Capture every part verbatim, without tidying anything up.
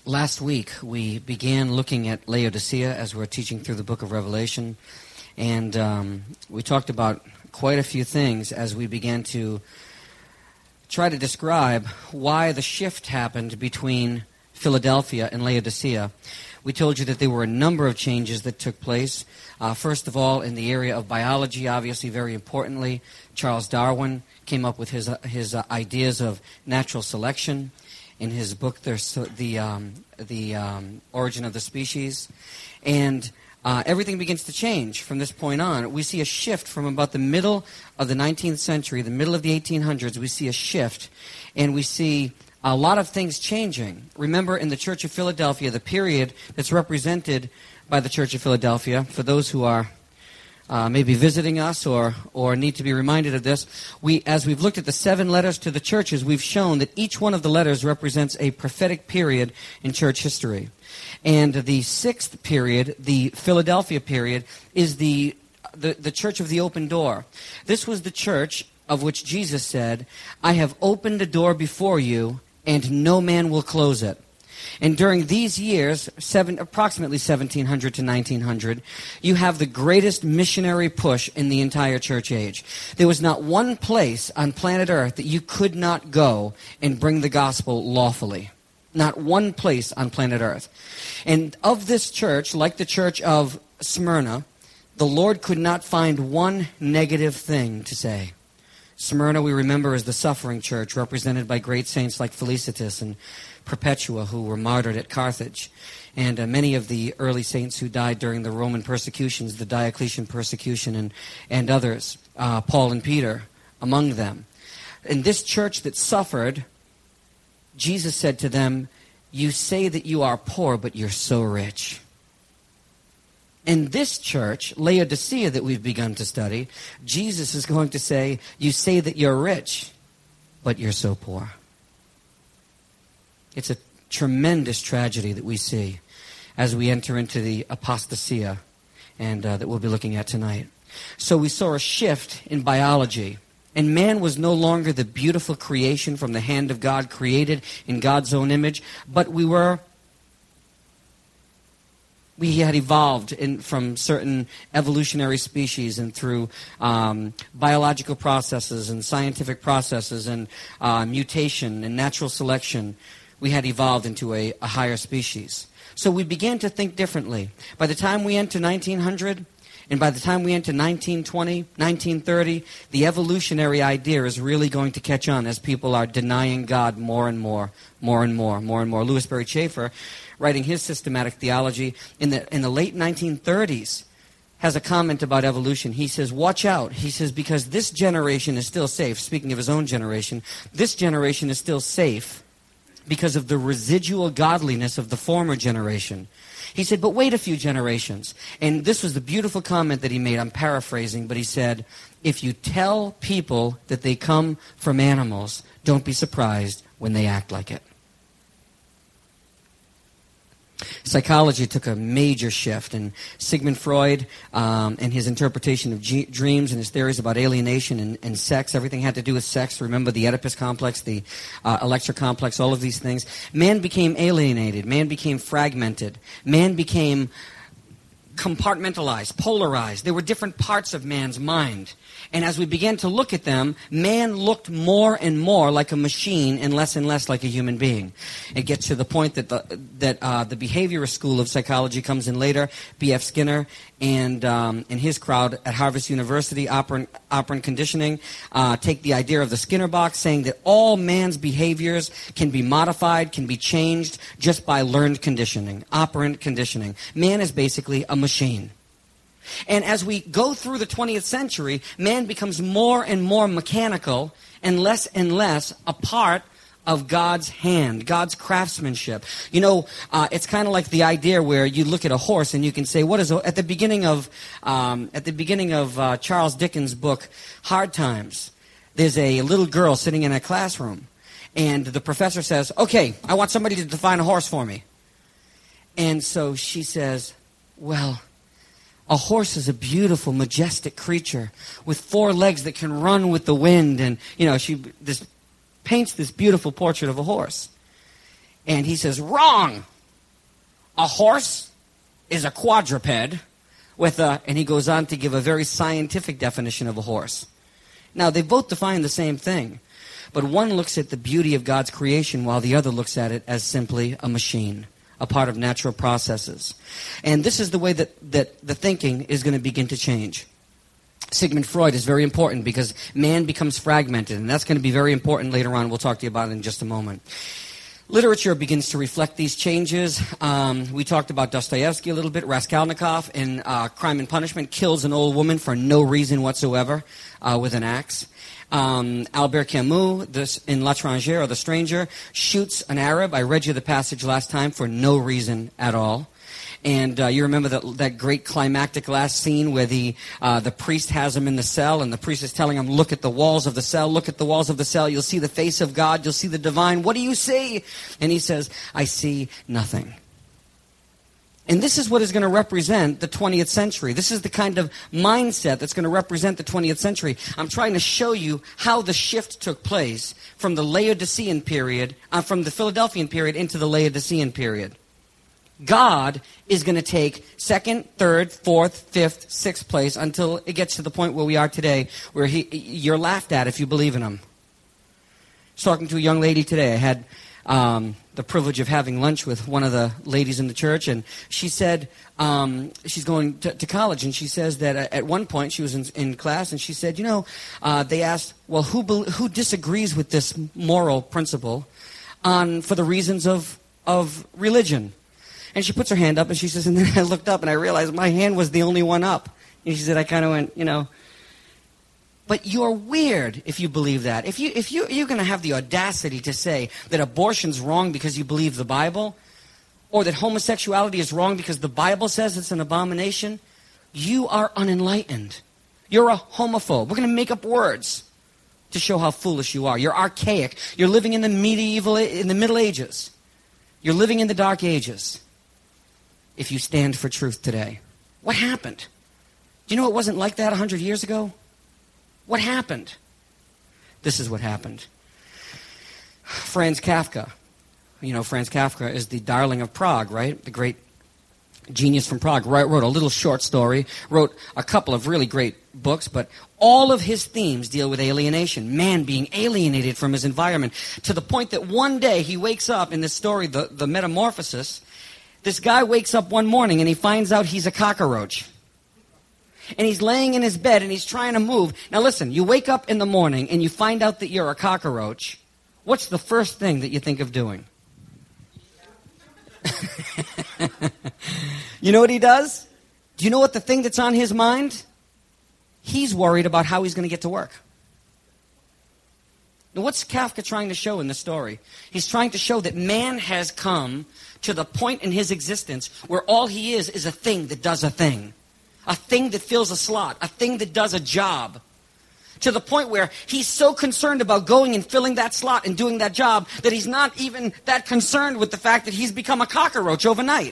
Last week, we began looking at Laodicea as we're teaching through the book of Revelation, and um, we talked about quite a few things as we began to try to describe why the shift happened between Philadelphia and Laodicea. We told you that there were a number of changes that took place. Uh, first of all, in the area of biology, obviously very importantly, Charles Darwin came up with his, uh, his uh, ideas of natural selection. In his book, there's the um, the um, Origin of the Species, and uh, everything begins to change from this point on. We see a shift from about the middle of the nineteenth century, the middle of the eighteen hundreds. We see a shift, and we see a lot of things changing. Remember, in the Church of Philadelphia, the period that's represented by the Church of Philadelphia, for those who are Uh, maybe visiting us or, or need to be reminded of this, we, as we've looked at the seven letters to the churches, we've shown that each one of the letters represents a prophetic period in church history. And the sixth period, the Philadelphia period, is the, the, the church of the open door. This was the church of which Jesus said, "I have opened a door before you, and no man will close it." And during these years, seven, approximately seventeen hundred to nineteen hundred, you have the greatest missionary push in the entire church age. There was not one place on planet Earth that you could not go and bring the gospel lawfully. Not one place on planet Earth. And of this church, like the church of Smyrna, the Lord could not find one negative thing to say. Smyrna, we remember, is the suffering church, represented by great saints like Felicitas and Perpetua, who were martyred at Carthage, and uh, many of the early saints who died during the Roman persecutions, the Diocletian persecution, and, and others, uh, Paul and Peter among them. In this church that suffered, Jesus said to them, "You say that you are poor, but you're so rich." In this church, Laodicea, that we've begun to study, Jesus is going to say, "You say that you're rich, but you're so poor." It's a tremendous tragedy that we see as we enter into the apostasia, and uh, that we'll be looking at tonight. So we saw a shift in biology, and man was no longer the beautiful creation from the hand of God, created in God's own image, but we were we had evolved in, from certain evolutionary species and through um, biological processes and scientific processes and uh, mutation and natural selection. We had evolved into a, a higher species. So we began to think differently. By the time we enter nineteen hundred, and by the time we enter nineteen twenty, nineteen thirty, the evolutionary idea is really going to catch on as people are denying God more and more, more and more, more and more. Louis Berry Chafer, writing his systematic theology in the in the late nineteen thirties, has a comment about evolution. He says, watch out. He says, because this generation is still safe. Speaking of his own generation, this generation is still safe because of the residual godliness of the former generation. He said, but wait a few generations. And this was the beautiful comment that he made. I'm paraphrasing, but he said, if you tell people that they come from animals, don't be surprised when they act like it. Psychology took a major shift, and Sigmund Freud um, and his interpretation of g- dreams and his theories about alienation and, and sex, everything had to do with sex. Remember the Oedipus complex, the uh, Electra complex, all of these things. Man became alienated. Man became fragmented. Man became compartmentalized, polarized. There were different parts of man's mind. And as we began to look at them, man looked more and more like a machine and less and less like a human being. It gets to the point that the, that uh, the behaviorist school of psychology comes in later. B F Skinner and um, and his crowd at Harvard University, operant, operant conditioning, uh, take the idea of the Skinner box, saying that all man's behaviors can be modified, can be changed just by learned conditioning, operant conditioning. Man is basically a machine. And as we go through the twentieth century, man becomes more and more mechanical and less and less a part of God's hand, God's craftsmanship. You know, uh, it's kind of like the idea where you look at a horse and you can say, what is, a, at the beginning of, um, at the beginning of uh, Charles Dickens' book, Hard Times, there's a little girl sitting in a classroom, and the professor says, okay, I want somebody to define a horse for me. And so she says, well, a horse is a beautiful, majestic creature with four legs that can run with the wind. And, you know, she this paints this beautiful portrait of a horse. And he says, wrong. A horse is a quadruped with a, and he goes on to give a very scientific definition of a horse. Now, they both define the same thing, but one looks at the beauty of God's creation while the other looks at it as simply a machine, a part of natural processes. And this is the way that, that the thinking is going to begin to change. Sigmund Freud is very important because man becomes fragmented, and that's going to be very important later on. We'll talk to you about it in just a moment. Literature begins to reflect these changes. Um, we talked about Dostoevsky a little bit. Raskolnikov in uh, Crime and Punishment kills an old woman for no reason whatsoever uh, with an axe. Um, Albert Camus this, in L'Étranger, or The Stranger, shoots an Arab. I read you the passage last time for no reason at all. And uh, you remember that that great climactic last scene where the uh, the priest has him in the cell, and the priest is telling him, look at the walls of the cell, look at the walls of the cell, you'll see the face of God, you'll see the divine. What do you see? And he says, I see nothing. And this is what is going to represent the twentieth century. This is the kind of mindset that's going to represent the twentieth century. I'm trying to show you how the shift took place from the Laodicean period, uh, from the Philadelphian period into the Laodicean period. God is going to take second, third, fourth, fifth, sixth place until it gets to the point where we are today, where he, you're laughed at if you believe in him. I was talking to a young lady today. I had um, the privilege of having lunch with one of the ladies in the church, and she said um, she's going to, to college, and she says that at one point she was in, in class, and she said, you know, uh, they asked, well, who be, who disagrees with this moral principle on for the reasons of of religion? And she puts her hand up, and she says, and then I looked up, and I realized my hand was the only one up. And she said, I kind of went, you know, but you're weird if you believe that. If, you, if you, you're going to have the audacity to say that abortion's wrong because you believe the Bible, or that homosexuality is wrong because the Bible says it's an abomination, you are unenlightened. You're a homophobe. We're going to make up words to show how foolish you are. You're archaic. You're living in the medieval, in the Middle Ages. You're living in the Dark Ages. If you stand for truth today. What happened? Do you know it wasn't like that a hundred years ago? What happened? This is what happened. Franz Kafka. You know, Franz Kafka is the darling of Prague, right? The great genius from Prague. Wrote a little short story, wrote a couple of really great books, but all of his themes deal with alienation. Man being alienated from his environment, to the point that one day he wakes up in this story, the, the Metamorphosis. This guy wakes up one morning and he finds out he's a cockroach. And he's laying in his bed and he's trying to move. Now listen, you wake up in the morning and you find out that you're a cockroach. What's the first thing that you think of doing? You know what he does? Do you know what the thing that's on his mind? He's worried about how he's going to get to work. Now what's Kafka trying to show in this story? He's trying to show that man has come to the point in his existence where all he is is a thing that does a thing. A thing that fills a slot. A thing that does a job. To the point where he's so concerned about going and filling that slot and doing that job that he's not even that concerned with the fact that he's become a cockroach overnight.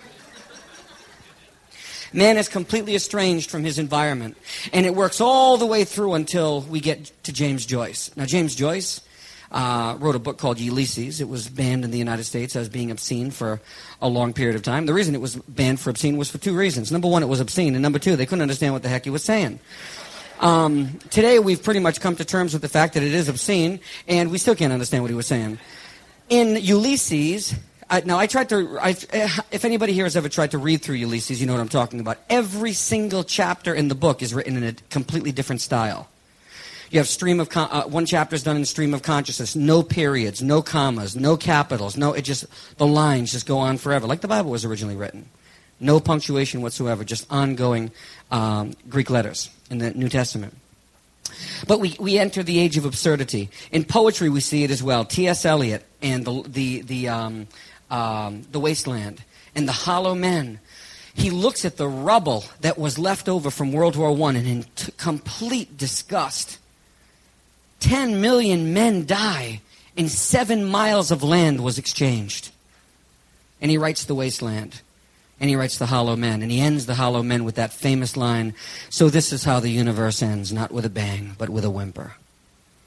Man is completely estranged from his environment. And it works all the way through until we get to James Joyce. Now, James Joyce Uh, wrote a book called Ulysses. It was banned in the United States as being obscene for a long period of time. The reason it was banned for obscene was for two reasons. Number one, it was obscene. And number two, they couldn't understand what the heck he was saying. Um, today, we've pretty much come to terms with the fact that it is obscene, and we still can't understand what he was saying. In Ulysses, I, now I tried to, I, if anybody here has ever tried to read through Ulysses, you know what I'm talking about. Every single chapter in the book is written in a completely different style. You have stream of con- uh, one chapter is done in stream of consciousness, no periods, no commas, no capitals, no. It just the lines just go on forever, like the Bible was originally written. No punctuation whatsoever, just ongoing um, Greek letters in the New Testament. But we, we enter the age of absurdity. In poetry, we see it as well. T S Eliot and the the the um, um, the Wasteland and the Hollow Men. He looks at the rubble that was left over from World War One, and in t- complete disgust. Ten million men die, and seven miles of land was exchanged. And he writes The Wasteland, and he writes The Hollow Men, and he ends The Hollow Men with that famous line, so this is how the universe ends, not with a bang, but with a whimper.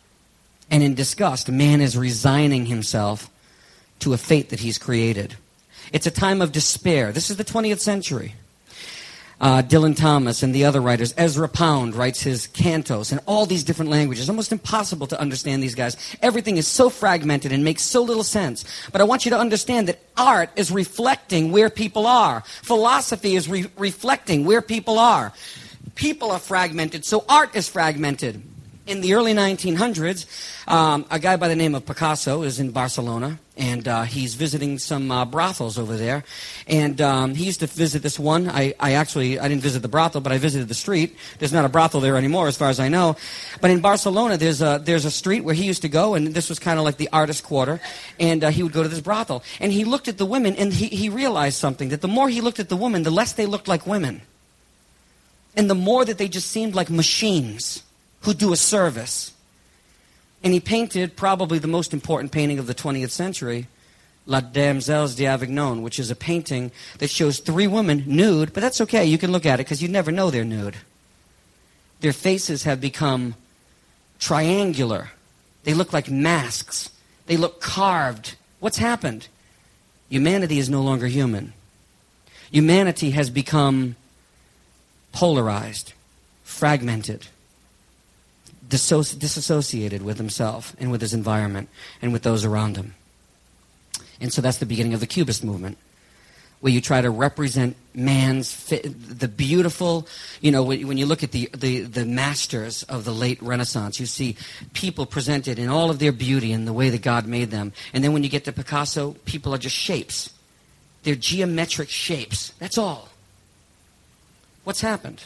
And in disgust, man is resigning himself to a fate that he's created. It's a time of despair. This is the twentieth century. Uh, Dylan Thomas and the other writers, Ezra Pound writes his cantos in all these different languages. Almost impossible to understand these guys. Everything is so fragmented and makes so little sense. But I want you to understand that art is reflecting where people are. Philosophy is re- reflecting where people are. People are fragmented, so art is fragmented. In the early nineteen hundreds, um, a guy by the name of Picasso is in Barcelona, and uh, he's visiting some uh, brothels over there. And um, he used to visit this one. I, I actually, I didn't visit the brothel, but I visited the street. There's not a brothel there anymore, as far as I know. But in Barcelona, there's a, there's a street where he used to go, and this was kind of like the artist quarter. And uh, he would go to this brothel. And he looked at the women, and he, he realized something, that the more he looked at the women, the less they looked like women. And the more that they just seemed like machines who do a service. And he painted probably the most important painting of the twentieth century, La Damsels d'Avignon, which is a painting that shows three women nude, but that's okay, you can look at it because you never know they're nude. Their faces have become triangular. They look like masks. They look carved. What's happened? Humanity is no longer human. Humanity has become polarized, fragmented, Disso- disassociated with himself and with his environment and with those around him. And so that's the beginning of the Cubist movement, where you try to represent man's, fi- the beautiful, you know, when, when you look at the, the, the masters of the late Renaissance, you see people presented in all of their beauty and the way that God made them. And then when you get to Picasso, people are just shapes. They're geometric shapes. That's all. What's happened?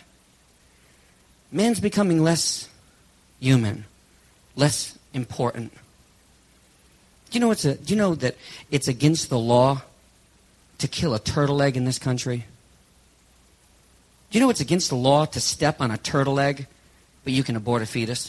Man's becoming less human, less important. Do you know it's a, do you know that it's against the law to kill a turtle egg in this country? Do you know it's against the law to step on a turtle egg, but you can abort a fetus?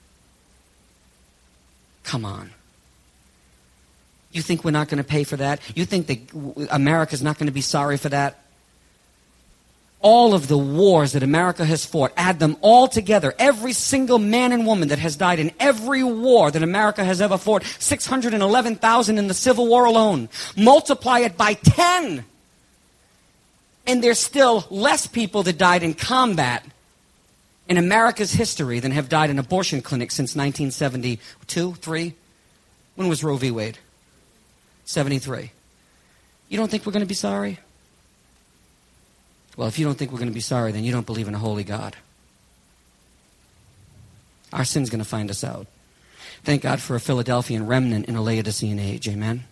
Come on. You think we're not going to pay for that? You think that America's not going to be sorry for that? All of the wars that America has fought, add them all together. Every single man and woman that has died in every war that America has ever fought, six hundred eleven thousand in the Civil War alone. Multiply it by ten. And there's still less people that died in combat in America's history than have died in abortion clinics since nineteen seventy-two, three? When was Roe v. Wade? seventy-three. You don't think we're going to be sorry? Well, if you don't think we're going to be sorry, then you don't believe in a holy God. Our sin's going to find us out. Thank God for a Philadelphian remnant in a Laodicean age. Amen?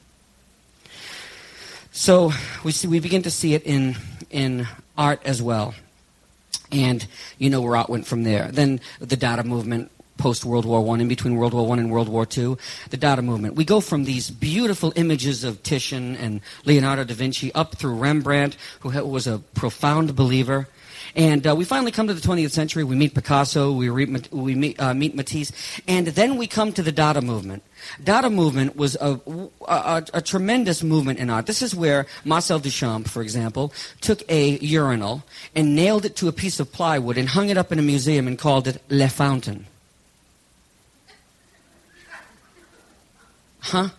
So we see, we begin to see it in, in art as well. And you know where art went from there. Then the Dada movement, post-World War One, in between World War One and World War Two, the Dada movement. We go from these beautiful images of Titian and Leonardo da Vinci up through Rembrandt, who was a profound believer. And uh, we finally come to the twentieth century. We meet Picasso, we, re- we meet, uh, meet Matisse, and then we come to the Dada movement. Dada movement was a, a, a tremendous movement in art. This is where Marcel Duchamp, for example, took a urinal and nailed it to a piece of plywood and hung it up in a museum and called it Le Fountain. Huh?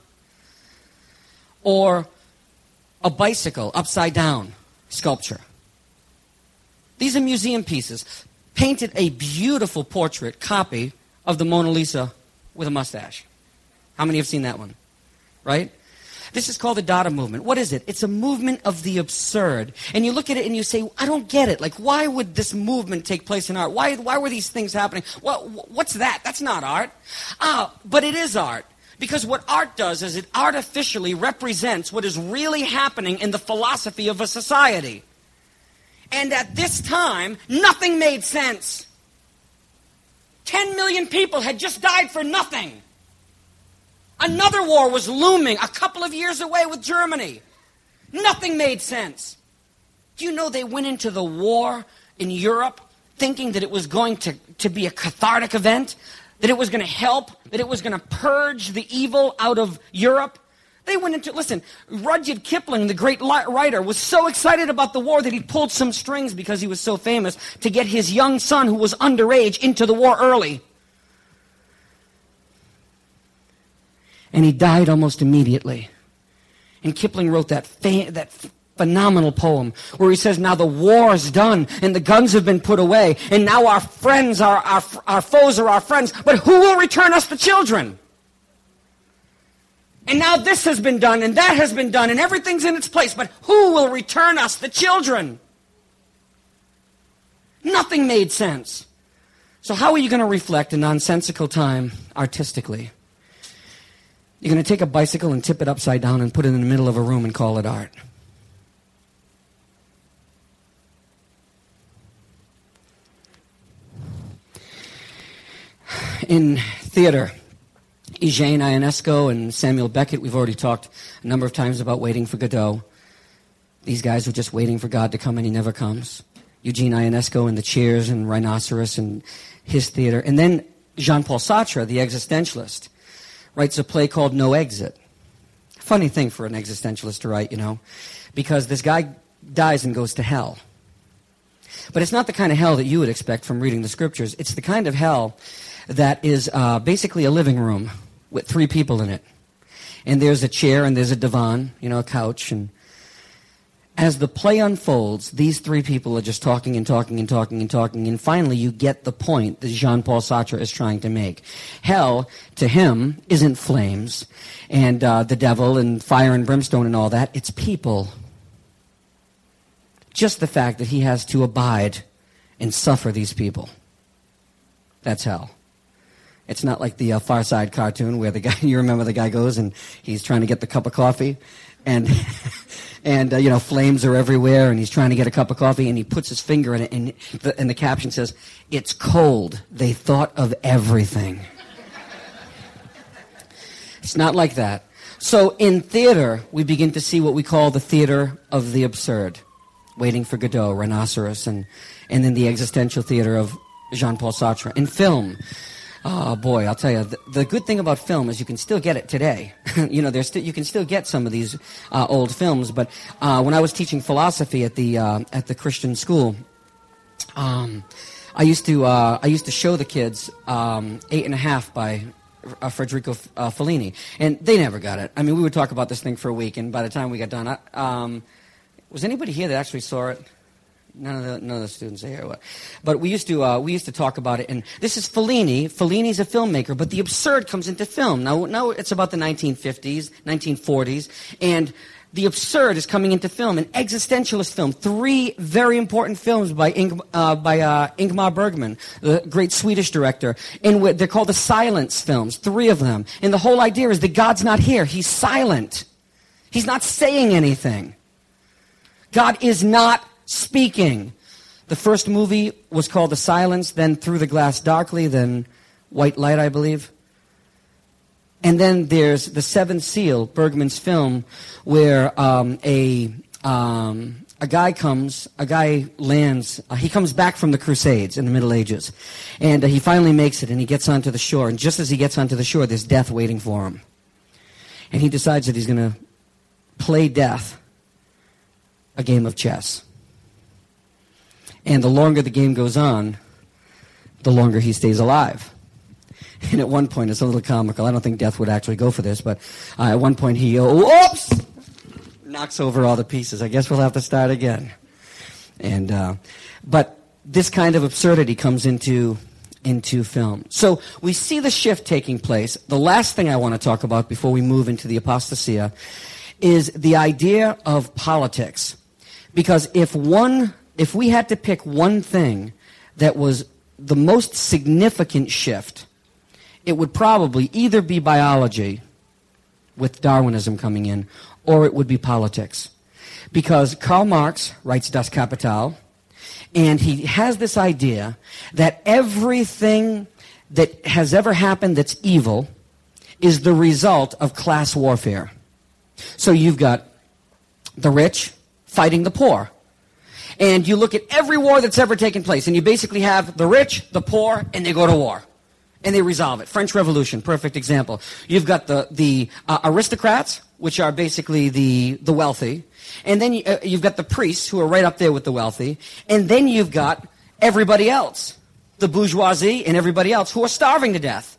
Or a bicycle upside down sculpture. These are museum pieces. Painted a beautiful portrait copy of the Mona Lisa with a mustache. How many have seen that one? Right? This is called the Dada movement. What is it? It's a movement of the absurd. And you look at it and you say, I don't get it. Like, why would this movement take place in art? Why, why were these things happening? What, what's that? That's not art. Ah, but it is art. Because what art does is it artificially represents what is really happening in the philosophy of a society. And at this time, nothing made sense. Ten million people had just died for nothing. Another war was looming a couple of years away with Germany. Nothing made sense. Do you know they went into the war in Europe thinking that it was going to, to be a cathartic event? That it was going to help, that it was going to purge the evil out of Europe. They went into, listen, Rudyard Kipling, the great writer, was so excited about the war that he pulled some strings because he was so famous to get his young son, who was underage, into the war early. And he died almost immediately. And Kipling wrote that fa- that phenomenal poem where he says, now the war is done and the guns have been put away and now our friends are our, our foes are our friends, but who will return us the children? And now this has been done and that has been done and everything's in its place, but who will return us the children? Nothing made sense. So how are you going to reflect a nonsensical time artistically? You're going to take a bicycle and tip it upside down and put it in the middle of a room and call it art. In theater, Eugene Ionesco and Samuel Beckett, we've already talked a number of times about Waiting for Godot. These guys were just waiting for God to come and he never comes. Eugene Ionesco and the Cheers and Rhinoceros and his theater. And then Jean-Paul Sartre, the existentialist, writes a play called No Exit. Funny thing for an existentialist to write, you know, because this guy dies and goes to hell. But it's not the kind of hell that you would expect from reading the scriptures. It's the kind of hell that is uh, basically a living room with three people in it. And there's a chair and there's a divan, you know, a couch. And as the play unfolds, these three people are just talking and talking and talking and talking. And finally, you get the point that Jean-Paul Sartre is trying to make. Hell, to him, isn't flames and uh, the devil and fire and brimstone and all that. It's people. Just the fact that he has to abide and suffer these people. That's hell. It's not like the uh, Far Side cartoon where the guy, you remember the guy goes and he's trying to get the cup of coffee and, and uh, you know, flames are everywhere and he's trying to get a cup of coffee and he puts his finger in it and the, and the caption says, it's cold. They thought of everything. It's not like that. So in theater, we begin to see what we call the theater of the absurd. Waiting for Godot, Rhinoceros, and, and then the existential theater of Jean-Paul Sartre. In film, oh boy, I'll tell you, the, the good thing about film is you can still get it today. you know, there's st- you can still get some of these uh, old films. But uh, when I was teaching philosophy at the uh, at the Christian school, um, I used to uh, I used to show the kids um, Eight and a Half by uh, Federico uh, Fellini, and they never got it. I mean, we would talk about this thing for a week, and by the time we got done, I, um, was anybody here that actually saw it? None of the none of the students are here. But we used to uh, we used to talk about it, and this is Fellini. Fellini's a filmmaker, but the absurd comes into film. Now, now it's about the nineteen fifties, nineteen forties, and the absurd is coming into film, an existentialist film. Three very important films by Ing, uh, by uh, Ingmar Bergman, the great Swedish director, and they're called the silence films. Three of them, and the whole idea is that God's not here; He's silent. He's not saying anything. God is not speaking. The first movie was called The Silence, then Through the Glass Darkly, then White Light, I believe. And then there's The Seventh Seal, Bergman's film, where um, a um, a guy comes, a guy lands, uh, he comes back from the Crusades in the Middle Ages, and uh, he finally makes it, and he gets onto the shore, and just as he gets onto the shore, there's death waiting for him. And he decides that he's going to play death a game of chess. And the longer the game goes on, the longer he stays alive. And at one point, it's a little comical. I don't think death would actually go for this, but uh, at one point he, oh, whoops, knocks over all the pieces. I guess we'll have to start again. And uh, but this kind of absurdity comes into into film. So we see the shift taking place. The last thing I want to talk about before we move into the apostasia is the idea of politics. Because if one, if we had to pick one thing that was the most significant shift, it would probably either be biology, with Darwinism coming in, or it would be politics. Because Karl Marx writes Das Kapital, and he has this idea that everything that has ever happened that's evil is the result of class warfare. So you've got the rich fighting the poor. And you look at every war that's ever taken place, and you basically have the rich, the poor, and they go to war. And they resolve it. French Revolution, perfect example. You've got the, the uh, aristocrats, which are basically the, the wealthy. And then you, uh, you've got the priests, who are right up there with the wealthy. And then you've got everybody else, the bourgeoisie and everybody else, who are starving to death.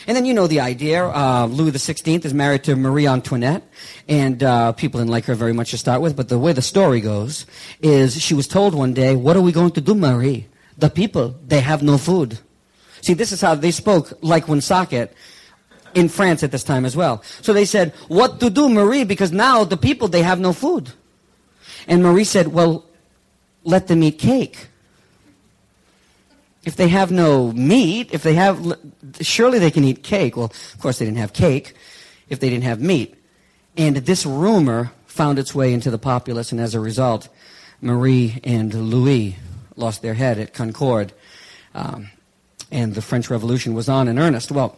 And then you know the idea. Uh, Louis the sixteenth is married to Marie Antoinette, and uh, people didn't like her very much to start with. But the way the story goes is she was told one day, "What are we going to do, Marie? The people, they have no food." See, this is how they spoke, like Woonsocket, in France at this time as well. So they said, "What to do, Marie? Because now the people, they have no food." And Marie said, "Well, let them eat cake. If they have no meat, if they have, surely they can eat cake." Well, of course they didn't have cake if they didn't have meat. And this rumor found its way into the populace, and as a result, Marie and Louis lost their head at Concorde, um, and the French Revolution was on in earnest. Well,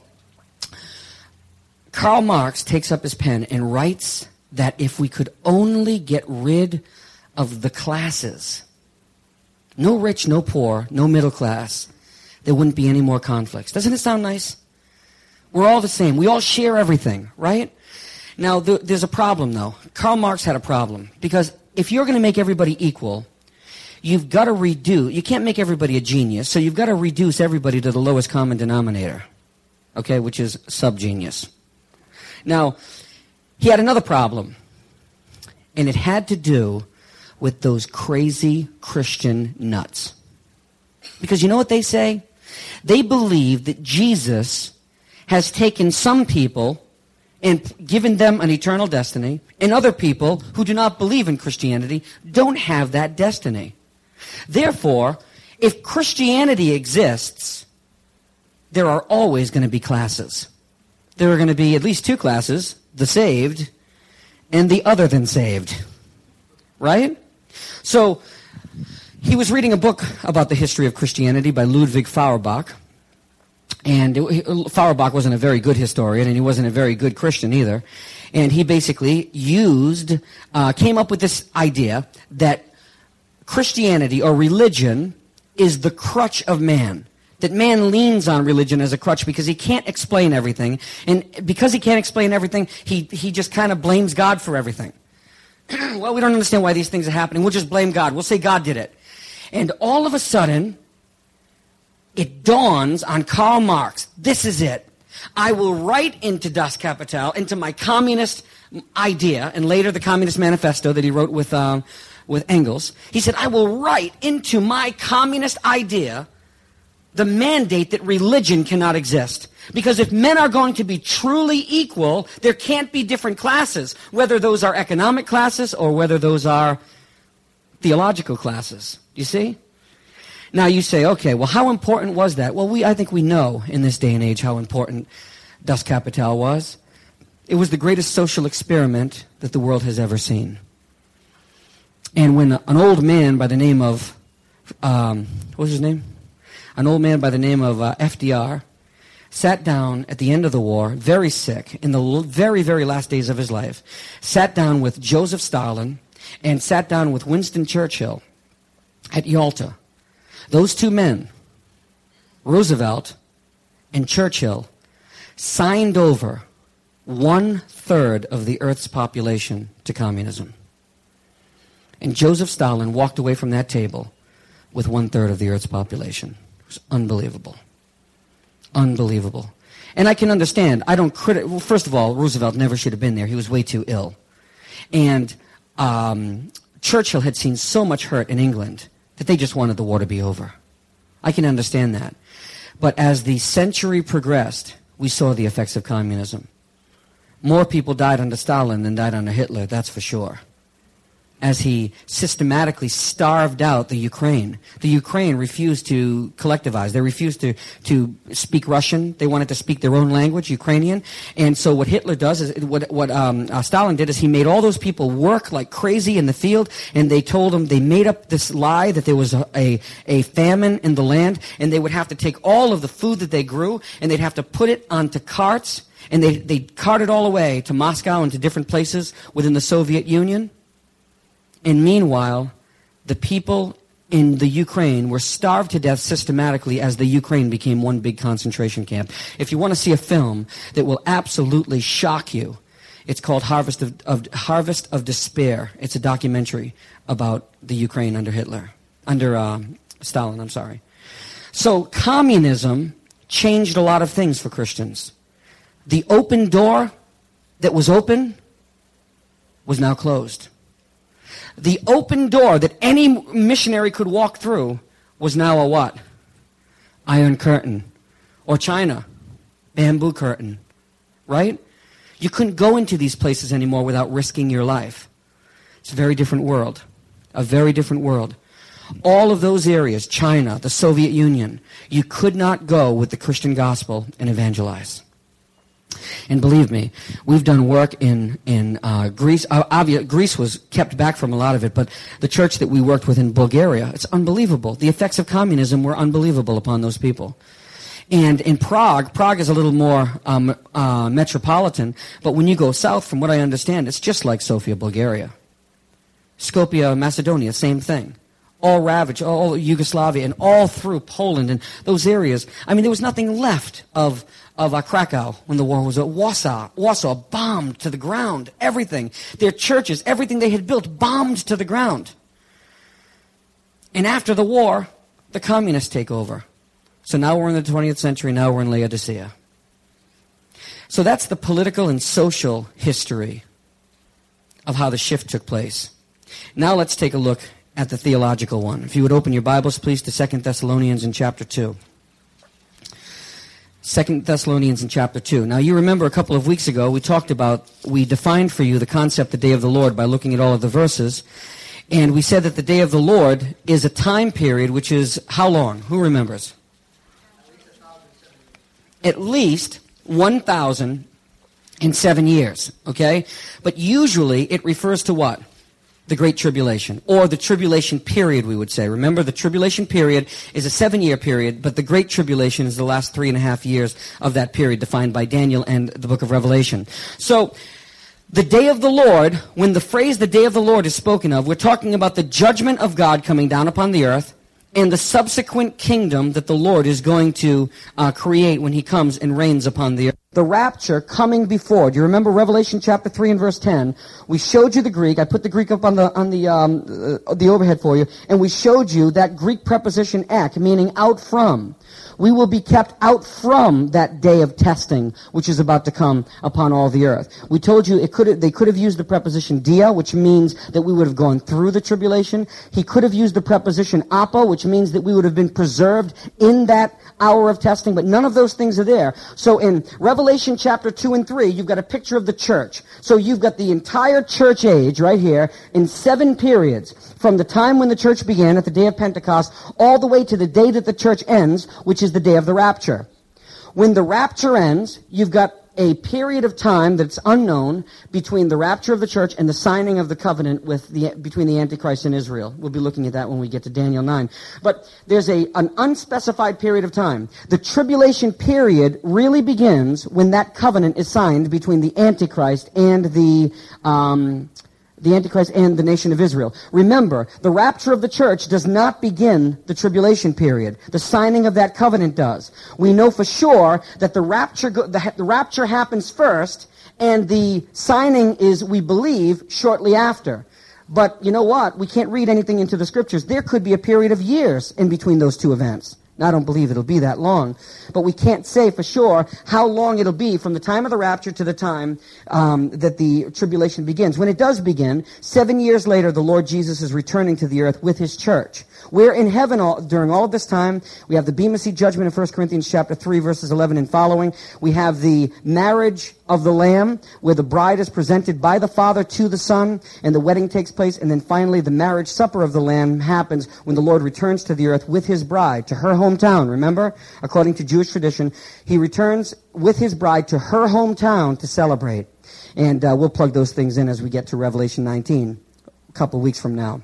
Karl Marx takes up his pen and writes that if we could only get rid of the classes, no rich, no poor, no middle class, there wouldn't be any more conflicts. Doesn't it sound nice? We're all the same. We all share everything, right? Now, th- there's a problem, though. Karl Marx had a problem. Because if you're going to make everybody equal, you've got to reduce. You can't make everybody a genius, so you've got to reduce everybody to the lowest common denominator, okay, which is subgenius. Now, he had another problem, and it had to do with those crazy Christian nuts. Because you know what they say? They believe that Jesus has taken some people and given them an eternal destiny, and other people who do not believe in Christianity don't have that destiny. Therefore, if Christianity exists, there are always going to be classes. There are going to be at least two classes, the saved and the other than saved. Right? So, he was reading a book about the history of Christianity by Ludwig Feuerbach. And it, Feuerbach wasn't a very good historian, and he wasn't a very good Christian either. And he basically used, uh, came up with this idea that Christianity or religion is the crutch of man. That man leans on religion as a crutch because he can't explain everything. And because he can't explain everything, he, he just kind of blames God for everything. Well, we don't understand why these things are happening. We'll just blame God. We'll say God did it. And all of a sudden, it dawns on Karl Marx. This is it. I will write into Das Kapital, into my communist idea, and later the Communist Manifesto that he wrote with, um, with Engels. He said, I will write into my communist idea the mandate that religion cannot exist. Because if men are going to be truly equal, there can't be different classes, whether those are economic classes or whether those are theological classes. You see? Now you say, okay, well, how important was that? Well, we I think we know in this day and age how important Das Kapital was. It was the greatest social experiment that the world has ever seen. And when an old man by the name of, um, what was his name? An old man by the name of uh, F D R sat down at the end of the war, very sick, in the l- very, very last days of his life, sat down with Joseph Stalin and sat down with Winston Churchill at Yalta. Those two men, Roosevelt and Churchill, signed over one-third of the Earth's population to communism. And Joseph Stalin walked away from that table with one-third of the Earth's population. It was unbelievable. Unbelievable. And I can understand. I don't credit. Well, first of all, Roosevelt never should have been there. He was way too ill. And um, Churchill had seen so much hurt in England that they just wanted the war to be over. I can understand that. But as the century progressed, we saw the effects of communism. More people died under Stalin than died under Hitler, that's for sure. As he systematically starved out the Ukraine. The Ukraine refused to collectivize. They refused to, to speak Russian. They wanted to speak their own language, Ukrainian. And so what Hitler does is, what, what um, uh, Stalin did is he made all those people work like crazy in the field, and they told them, they made up this lie that there was a, a, a famine in the land, and they would have to take all of the food that they grew, and they'd have to put it onto carts, and they, they'd cart it all away to Moscow and to different places within the Soviet Union. And meanwhile, the people in the Ukraine were starved to death systematically as the Ukraine became one big concentration camp. If you want to see a film that will absolutely shock you, it's called Harvest of, of Harvest of Despair. It's a documentary about the Ukraine under Hitler, under uh, Stalin, I'm sorry. So communism changed a lot of things for Christians. The open door that was open was now closed. The open door that any missionary could walk through was now a what? Iron curtain. Or China, bamboo curtain. Right? You couldn't go into these places anymore without risking your life. It's a very different world. A very different world. All of those areas, China, the Soviet Union, you could not go with the Christian gospel and evangelize. And believe me, we've done work in, in uh, Greece. Uh, obvious, Greece was kept back from a lot of it, but the church that we worked with in Bulgaria, it's unbelievable. The effects of communism were unbelievable upon those people. And in Prague, Prague is a little more um, uh, metropolitan, but when you go south, from what I understand, it's just like Sofia, Bulgaria. Skopje, Macedonia, same thing. All ravaged, all Yugoslavia, and all through Poland and those areas. I mean, there was nothing left of of uh, Krakow when the war was over. Warsaw, Warsaw bombed to the ground. Everything, their churches, everything they had built, bombed to the ground. And after the war, the communists take over. So now we're in the twentieth century. Now we're in Laodicea. So that's the political and social history of how the shift took place. Now let's take a look at the theological one. If you would open your Bibles, please, to Second Thessalonians in chapter two. Second Thessalonians in chapter two. Now, you remember a couple of weeks ago, we talked about, we defined for you the concept, the day of the Lord, by looking at all of the verses. And we said that the day of the Lord is a time period which is how long? Who remembers? At least one thousand seven years, okay? But usually it refers to what? The Great Tribulation, or the Tribulation period, we would say. Remember, the Tribulation period is a seven-year period, but the Great Tribulation is the last three and a half years of that period, defined by Daniel and the book of Revelation. So, the day of the Lord, when the phrase the day of the Lord is spoken of, we're talking about the judgment of God coming down upon the earth, and the subsequent kingdom that the Lord is going to uh, create when he comes and reigns upon the earth. The rapture coming before. Do you remember Revelation chapter three and verse ten? We showed you the Greek. I put the Greek up on the on the um, uh, the overhead for you, and we showed you that Greek preposition ek, meaning out from. We will be kept out from that day of testing, which is about to come upon all the earth. We told you it could they could have used the preposition dia, which means that we would have gone through the tribulation. He could have used the preposition apo, which means that we would have been preserved in that hour of testing, but none of those things are there. So in Revelation chapter two and three, you've got a picture of the church. So you've got the entire church age right here in seven periods, from the time when the church began at the day of Pentecost all the way to the day that the church ends, which is the day of the rapture. When the rapture ends, you've got a period of time that's unknown between the rapture of the church and the signing of the covenant with the between the Antichrist and Israel. We'll be looking at that when we get to Daniel nine. But there's a an unspecified period of time. The tribulation period really begins when that covenant is signed between the Antichrist and the um, the Antichrist and the nation of Israel. Remember, the rapture of the church does not begin the tribulation period. The signing of that covenant does. We know for sure that the rapture go, the, the rapture happens first, and the signing is, we believe, shortly after. But you know what? We can't read anything into the scriptures. There could be a period of years in between those two events. Now, I don't believe it'll be that long, but we can't say for sure how long it'll be from the time of the rapture to the time um, that the tribulation begins. When it does begin, seven years later, the Lord Jesus is returning to the earth with his church. We're in heaven all, during all of this time. We have the Bema Seat judgment in First Corinthians chapter three, verses eleven and following. We have the marriage of the Lamb, where the bride is presented by the Father to the Son, and the wedding takes place. And then finally, the marriage supper of the Lamb happens when the Lord returns to the earth with his bride to her hometown. Remember, according to Jewish tradition, he returns with his bride to her hometown to celebrate. And uh, we'll plug those things in as we get to Revelation nineteen, a couple of weeks from now.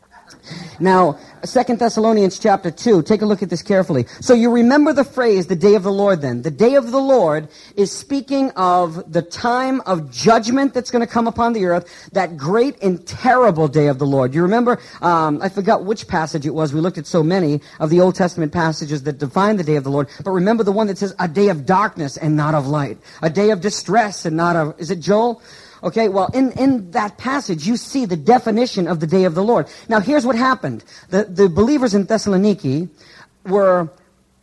Now, Second Thessalonians chapter two, take a look at this carefully. So you remember the phrase, the day of the Lord then. The day of the Lord is speaking of the time of judgment that's going to come upon the earth, that great and terrible day of the Lord. You remember, um, I forgot which passage it was. We looked at so many of the Old Testament passages that define the day of the Lord. But remember the one that says, a day of darkness and not of light. A day of distress and not of, is it Joel? Okay, well, in, in that passage, you see the definition of the day of the Lord. Now, here's what happened. The, the believers in Thessaloniki were,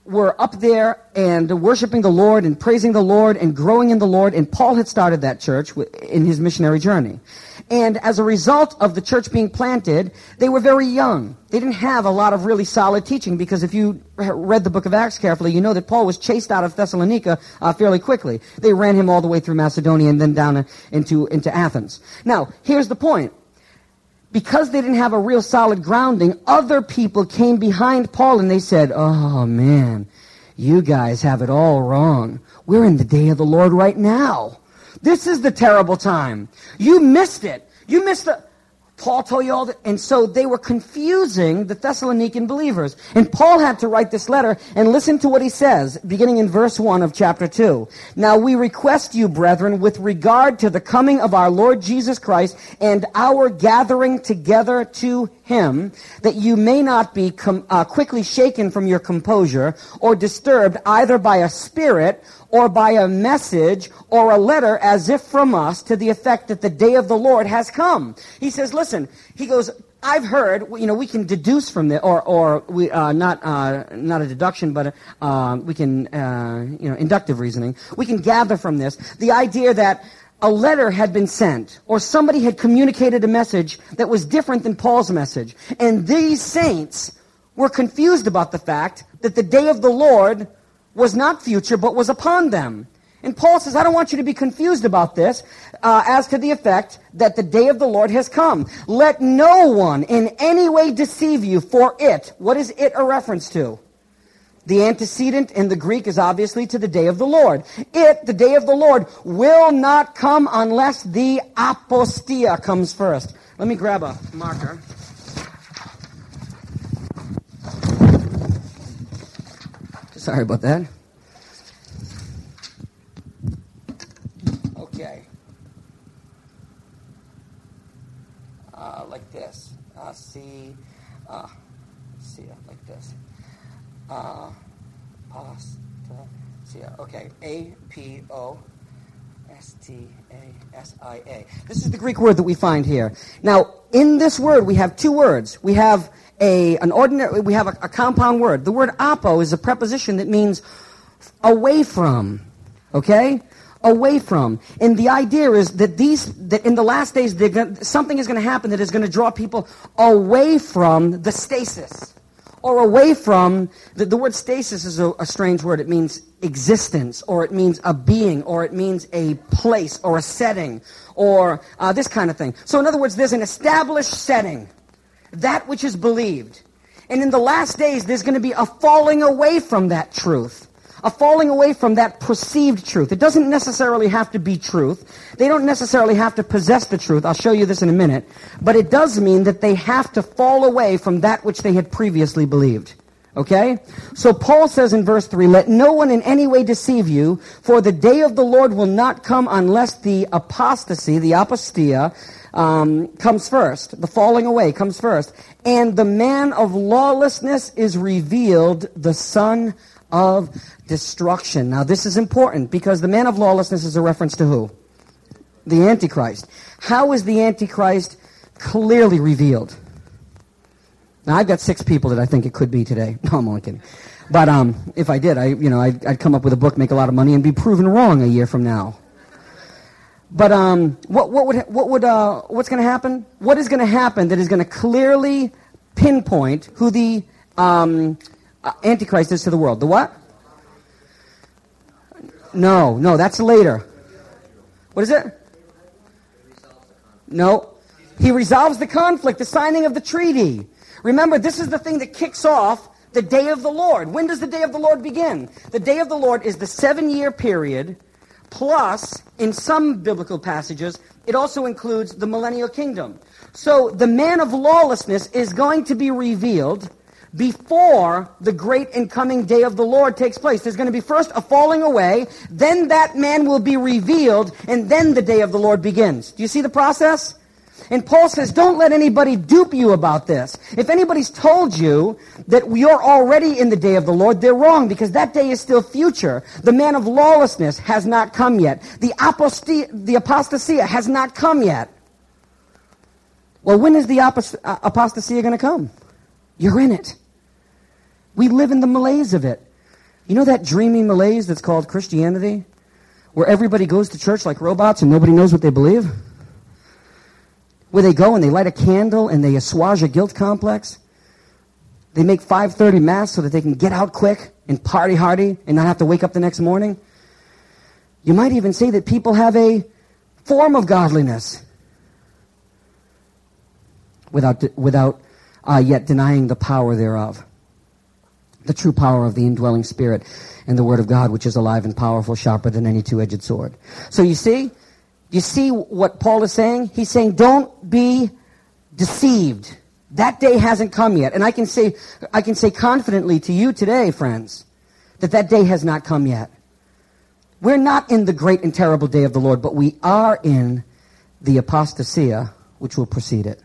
were up there and worshiping the Lord and praising the Lord and growing in the Lord, and Paul had started that church in his missionary journey. And as a result of the church being planted, they were very young. They didn't have a lot of really solid teaching, because if you read the book of Acts carefully, you know that Paul was chased out of Thessalonica uh, fairly quickly. They ran him all the way through Macedonia and then down into, into Athens. Now, here's the point. Because they didn't have a real solid grounding, other people came behind Paul and they said, "Oh man, you guys have it all wrong. We're in the day of the Lord right now. This is the terrible time. You missed it. You missed the..." Paul told you all that. And so they were confusing the Thessalonican believers. And Paul had to write this letter, and listen to what he says, beginning in verse one of chapter two. "Now we request you, brethren, with regard to the coming of our Lord Jesus Christ and our gathering together to him, that you may not be com- uh, quickly shaken from your composure or disturbed either by a spirit or by a message or a letter as if from us, to the effect that the day of the Lord has come." He says, listen, he goes, "I've heard," you know, we can deduce from this, or, or we, uh, not, uh, not a deduction, but, uh, we can, uh, you know, inductive reasoning. We can gather from this the idea that a letter had been sent, or somebody had communicated a message that was different than Paul's message. And these saints were confused about the fact that the day of the Lord was not future, but was upon them. And Paul says, I don't want you to be confused about this, uh, as to the effect that the day of the Lord has come. Let no one in any way deceive you, for it, what is it a reference to? The antecedent in the Greek is obviously to the day of the Lord. It, the day of the Lord, will not come unless the apostia comes first. Let me grab a marker. Sorry about that. Okay. Uh, like this. Uh, see, uh, see it like this. Uh, apostasia. Okay. A P O S T A S I A. This is the Greek word that we find here. Now, in this word, we have two words. We have a an ordinary. We have a, a compound word. The word apo is a preposition that means away from. Okay. Away from. And the idea is that these, that in the last days, gonna, something is going to happen that is going to draw people away from the stasis. Or away from, the, the word stasis is a, a strange word. It means existence, or it means a being, or it means a place, or a setting, or uh, this kind of thing. So in other words, there's an established setting, that which is believed. And in the last days, there's going to be a falling away from that truth. A falling away from that perceived truth. It doesn't necessarily have to be truth. They don't necessarily have to possess the truth. I'll show you this in a minute. But it does mean that they have to fall away from that which they had previously believed. Okay? So Paul says in verse three, "Let no one in any way deceive you, for the day of the Lord will not come unless the apostasy," the apostia, um, comes first. The falling away comes first. "And the man of lawlessness is revealed, the son of destruction." Now this is important, because the man of lawlessness is a reference to who? The Antichrist. How is the Antichrist clearly revealed? Now I've got six people that I think it could be today. No, I'm only kidding. But um, if I did, I you know I'd, I'd come up with a book, make a lot of money, and be proven wrong a year from now. But um, what what would what would uh, what's going to happen? What is going to happen that is going to clearly pinpoint who the um, uh, Antichrist is to the world? The what? No, no, that's later. What is it? No. He resolves the conflict, the signing of the treaty. Remember, this is the thing that kicks off the day of the Lord. When does the day of the Lord begin? The day of the Lord is the seven-year period, plus, in some biblical passages, it also includes the millennial kingdom. So the man of lawlessness is going to be revealed before the great and coming day of the Lord takes place. There's going to be first a falling away, then that man will be revealed, and then the day of the Lord begins. Do you see the process? And Paul says, don't let anybody dupe you about this. If anybody's told you that you're already in the day of the Lord, they're wrong, because that day is still future. The man of lawlessness has not come yet. The aposti- the apostasia has not come yet. Well, when is the apost- uh, apostasia going to come? You're in it. We live in the malaise of it. You know that dreamy malaise that's called Christianity? Where everybody goes to church like robots and nobody knows what they believe? Where they go and they light a candle and they assuage a guilt complex? They make five thirty mass so that they can get out quick and party hardy and not have to wake up the next morning? You might even say that people have a form of godliness without, without uh, yet denying the power thereof. The true power of the indwelling Spirit and the Word of God, which is alive and powerful, sharper than any two-edged sword. So you see, you see what Paul is saying? He's saying, don't be deceived. That day hasn't come yet. And I can say, I can say confidently to you today, friends, that that day has not come yet. We're not in the great and terrible day of the Lord, but we are in the apostasia, which will precede it.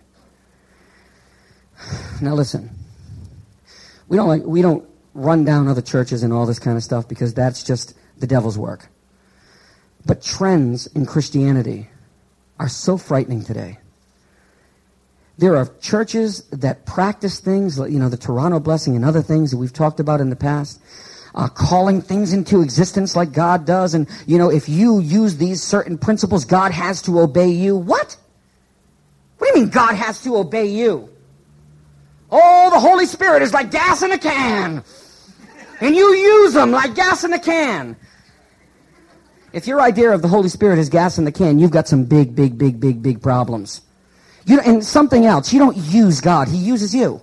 Now listen. We don't like, we don't run down other churches and all this kind of stuff because that's just the devil's work. But trends in Christianity are so frightening today. There are churches that practice things, like, you know, the Toronto blessing and other things that we've talked about in the past, uh, calling things into existence like God does. And, you know, if you use these certain principles, God has to obey you. What? What do you mean God has to obey you? Oh, the Holy Spirit is like gas in a can. And you use them like gas in a can. If your idea of the Holy Spirit is gas in the can, you've got some big, big, big, big, big problems. You, and something else, you don't use God, He uses you.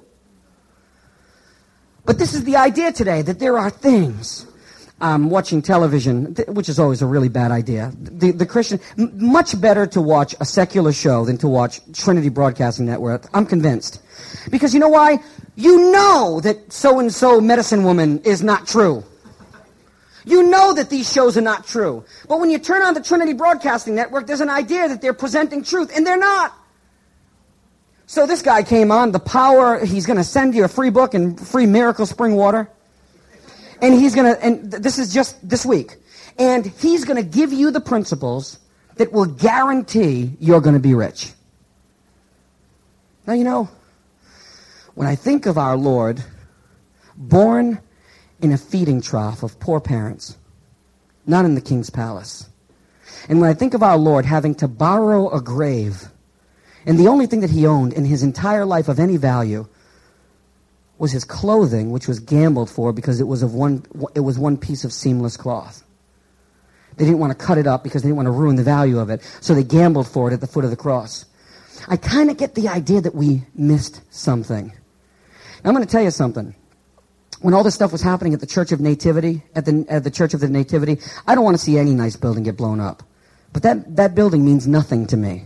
But this is the idea today, that there are things. Um, watching television, th- which is always a really bad idea. The, the Christian, m- much better to watch a secular show than to watch Trinity Broadcasting Network. I'm convinced. Because you know why? You know that so-and-so medicine woman is not true. You know that these shows are not true. But when you turn on the Trinity Broadcasting Network, there's an idea that they're presenting truth, and they're not. So this guy came on, the power, he's going to send you a free book and free miracle spring water. And he's going to, and this is just this week, and he's going to give you the principles that will guarantee you're going to be rich. Now, you know, when I think of our Lord, born in a feeding trough of poor parents, not in the king's palace, and when I think of our Lord having to borrow a grave, and the only thing that he owned in his entire life of any value was his clothing, which was gambled for because it was of one it was one piece of seamless cloth. They didn't want to cut it up because they didn't want to ruin the value of it, so they gambled for it at the foot of the cross. I kind of get the idea that we missed something. Now, I'm going to tell you something. When all this stuff was happening at the Church of Nativity, at the at the Church of the Nativity, I don't want to see any nice building get blown up. But that, that building means nothing to me.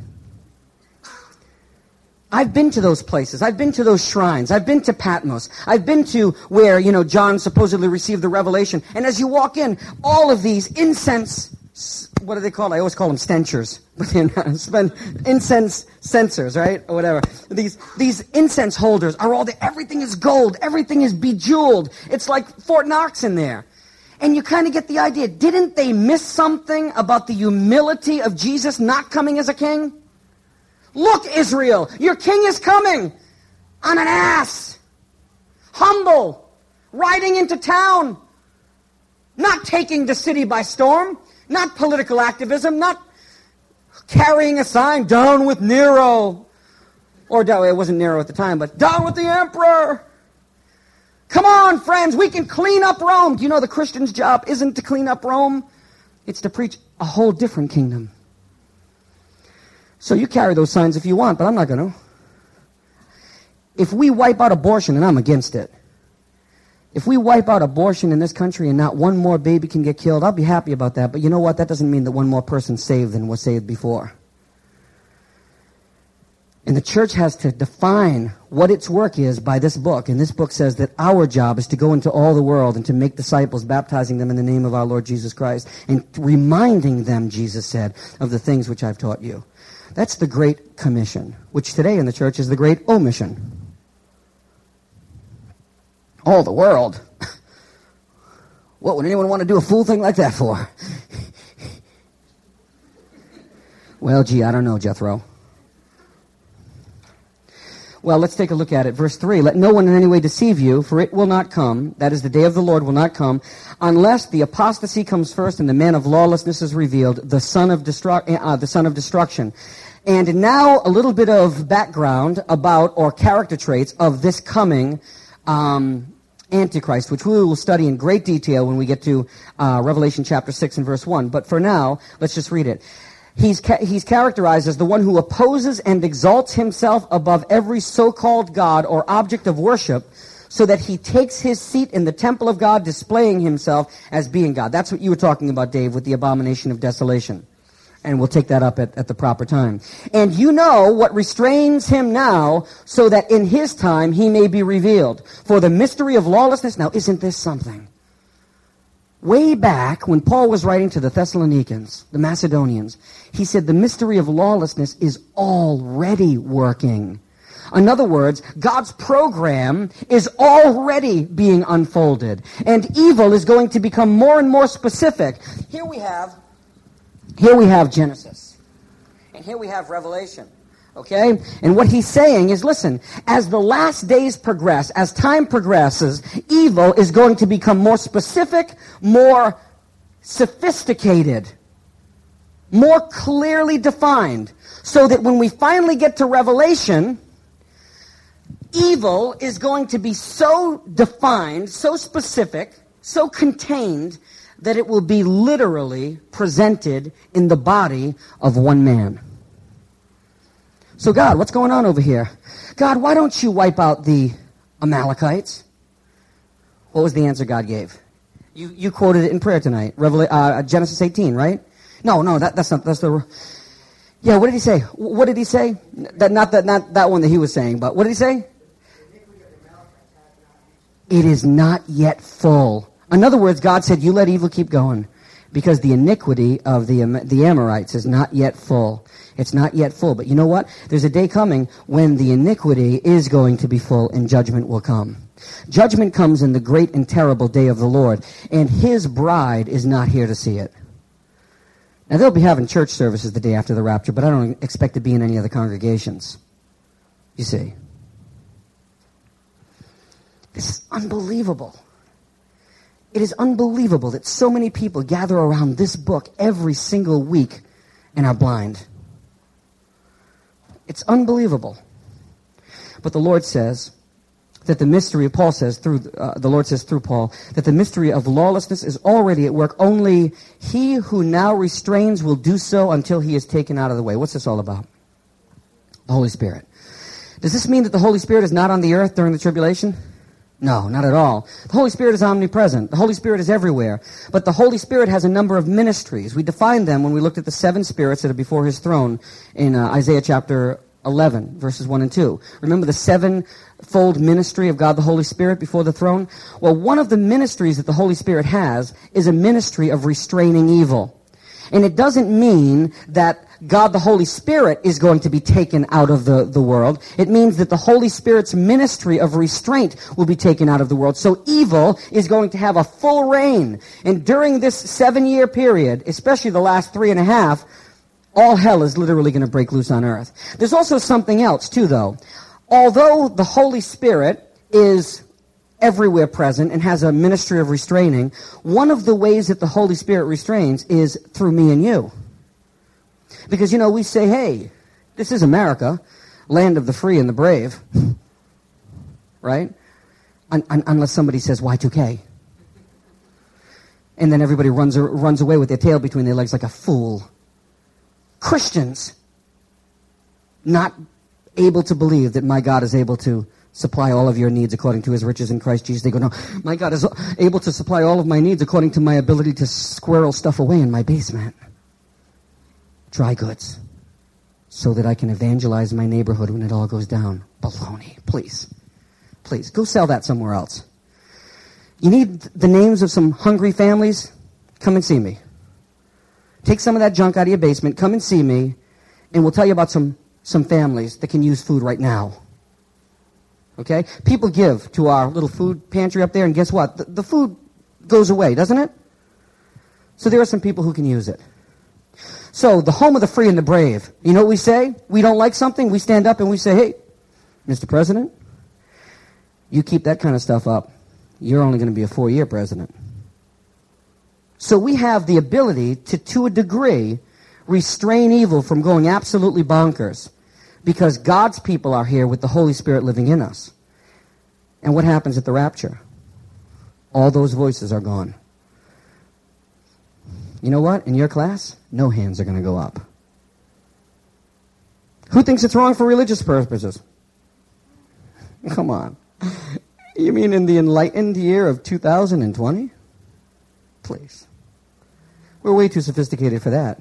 I've been to those places. I've been to those shrines. I've been to Patmos. I've been to where, you know, John supposedly received the revelation. And as you walk in, all of these incense, what do they call it? I always call them stenchers. But they're not. Spend incense censers, right? Or whatever. These, these incense holders are all there. Everything is gold. Everything is bejeweled. It's like Fort Knox in there. And you kind of get the idea. Didn't they miss something about the humility of Jesus not coming as a king? Look, Israel, your king is coming on an ass, humble, riding into town, not taking the city by storm, not political activism, not carrying a sign, down with Nero, or it wasn't Nero at the time, but down with the emperor. Come on, friends, we can clean up Rome. Do you know the Christian's job isn't to clean up Rome? It's to preach a whole different kingdom. So you carry those signs if you want, but I'm not going to. If we wipe out abortion, and I'm against it, if we wipe out abortion in this country and not one more baby can get killed, I'll be happy about that. But you know what? That doesn't mean that one more person's saved than was saved before. And the church has to define what its work is by this book. And this book says that our job is to go into all the world and to make disciples, baptizing them in the name of our Lord Jesus Christ, and reminding them, Jesus said, of the things which I've taught you. That's the Great Commission, which today in the church is the Great Omission. All the world. What would anyone want to do a fool thing like that for? Well, gee, I don't know, Jethro. Well, let's take a look at it. Verse three, let no one in any way deceive you, for it will not come, that is, the day of the Lord will not come, unless the apostasy comes first and the man of lawlessness is revealed, the son of, destru- uh, the son of destruction. And now a little bit of background about, or character traits of this coming um, Antichrist, which we will study in great detail when we get to uh, Revelation chapter six and verse one. But for now, let's just read it. He's, ca- he's characterized as the one who opposes and exalts himself above every so-called God or object of worship, so that he takes his seat in the temple of God, displaying himself as being God. That's what you were talking about, Dave, with the abomination of desolation. And we'll take that up at, at the proper time. And you know what restrains him now, so that in his time he may be revealed. For the mystery of lawlessness, now isn't this something? Way back when Paul was writing to the Thessalonians, the Macedonians, he said the mystery of lawlessness is already working. In other words, God's program is already being unfolded. And evil is going to become more and more specific. Here we have, here we have Genesis. And here we have Revelation. Okay? And what he's saying is, listen, as the last days progress, as time progresses, evil is going to become more specific, more sophisticated, more clearly defined, so that when we finally get to Revelation, evil is going to be so defined, so specific, so contained, that it will be literally presented in the body of one man. So God, what's going on over here? God, why don't you wipe out the Amalekites? What was the answer God gave? You you quoted it in prayer tonight, Revela- uh, Genesis eighteen, right? No, no, that, that's not, that's the, yeah, what did he say? What did he say? That Not that, not that one that he was saying, but what did he say? It is not yet full. In other words, God said, you let evil keep going, because the iniquity of the, the Amorites is not yet full. It's not yet full. But you know what? There's a day coming when the iniquity is going to be full and judgment will come. Judgment comes in the great and terrible day of the Lord, and his bride is not here to see it. Now, they'll be having church services the day after the rapture, but I don't expect to be in any of the congregations. You see. This is unbelievable. It is unbelievable that so many people gather around this book every single week and are blind. It's unbelievable. But the Lord says that the mystery, Paul says, through uh, the Lord says through Paul, that the mystery of lawlessness is already at work. Only he who now restrains will do so until he is taken out of the way. What's this all about? The Holy Spirit. Does this mean that the Holy Spirit is not on the earth during the tribulation? No, not at all. The Holy Spirit is omnipresent. The Holy Spirit is everywhere. But the Holy Spirit has a number of ministries. We defined them when we looked at the seven spirits that are before his throne in uh, Isaiah chapter eleven, verses one and two. Remember the sevenfold ministry of God the Holy Spirit before the throne? Well, one of the ministries that the Holy Spirit has is a ministry of restraining evil. And it doesn't mean that God the Holy Spirit is going to be taken out of the, the world. It means that the Holy Spirit's ministry of restraint will be taken out of the world. So evil is going to have a full reign. And during this seven-year period, especially the last three and a half, all hell is literally going to break loose on earth. There's also something else, too, though. Although the Holy Spirit is everywhere present and has a ministry of restraining, one of the ways that the Holy Spirit restrains is through me and you. Because, you know, we say, hey, this is America, land of the free and the brave, right? Un- un- unless somebody says Y two K. And then everybody runs runs away with their tail between their legs like a fool. Christians not able to believe that my God is able to supply all of your needs according to his riches in Christ Jesus. They go, no, my God is able to supply all of my needs according to my ability to squirrel stuff away in my basement. Dry goods. So that I can evangelize my neighborhood when it all goes down. Baloney. Please. Please. Go sell that somewhere else. You need the names of some hungry families? Come and see me. Take some of that junk out of your basement. Come and see me. And we'll tell you about some, some families that can use food right now. Okay? People give to our little food pantry up there, and guess what? The, the food goes away, doesn't it? So there are some people who can use it. So, the home of the free and the brave. You know what we say? We don't like something, we stand up and we say, hey, Mister President, you keep that kind of stuff up, you're only going to be a four-year president. So we have the ability to, to a degree, restrain evil from going absolutely bonkers because God's people are here with the Holy Spirit living in us. And what happens at the rapture? All those voices are gone. You know what? In your class, no hands are going to go up. Who thinks it's wrong for religious purposes? Come on. You mean in the enlightened year of two thousand twenty? Please. We're way too sophisticated for that.